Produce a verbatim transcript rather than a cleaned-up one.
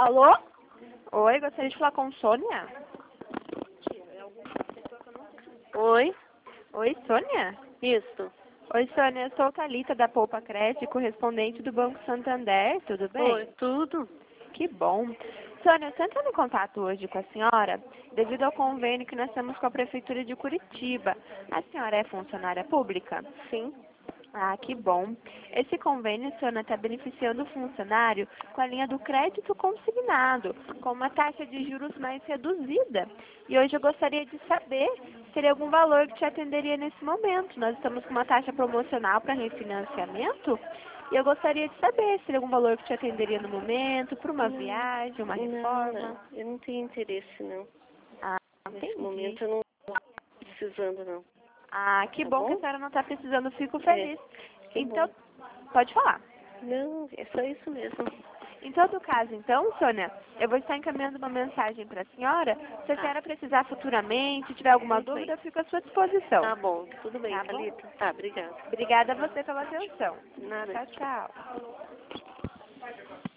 Alô? Oi, gostaria de falar com Sônia? Oi? Oi, Sônia? Isso. Oi, Sônia, eu sou Thalita da Poupa Cresce, correspondente do Banco Santander, tudo bem? Oi, tudo? Que bom. Sônia, eu estou entrando em contato hoje com a senhora devido ao convênio que nós temos com a Prefeitura de Curitiba. A senhora é funcionária pública? Sim. Ah, que bom. Esse convênio, Sônia, está beneficiando o funcionário com a linha do crédito consignado, com uma taxa de juros mais reduzida. E hoje eu gostaria de saber se teria algum valor que te atenderia nesse momento. Nós estamos com uma taxa promocional para refinanciamento e eu gostaria de saber se teria algum valor que te atenderia no momento, para uma Não, viagem, uma não, reforma. não. Eu não tenho interesse, não. Ah, Nesse entendi. momento eu não estou precisando, não. Ah, que Tá bom que a bom? senhora não está precisando, fico É, feliz. que Então, bom. pode falar. Não, é só isso mesmo. Em todo caso, então, Sônia, eu vou estar encaminhando uma mensagem para a senhora. Se a Tá, senhora precisar futuramente, tiver alguma tudo dúvida, bem. eu fico à sua disposição. Tá bom, tudo bem, Tá bom? Thalita. Tá, obrigada. Obrigada a você pela atenção. Nada. Tchau, tchau.